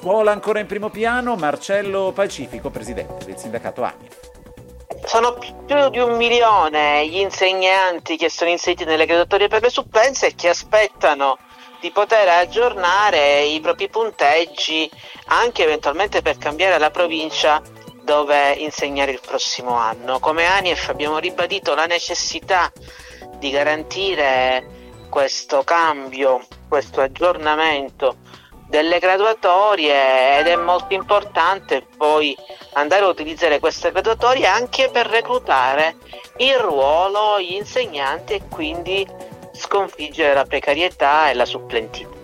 Scuola ancora in primo piano, Marcello Pacifico, presidente del sindacato ANI. Sono più di 1 milione gli insegnanti che sono inseriti nelle graduatorie per le supplenze e che aspettano di poter aggiornare i propri punteggi anche eventualmente per cambiare la provincia dove insegnare il prossimo anno. Come ANIEF abbiamo ribadito la necessità di garantire questo cambio, questo aggiornamento delle graduatorie, ed è molto importante poi andare a utilizzare queste graduatorie anche per reclutare il ruolo, gli insegnanti, e quindi sconfiggere la precarietà e la supplentità.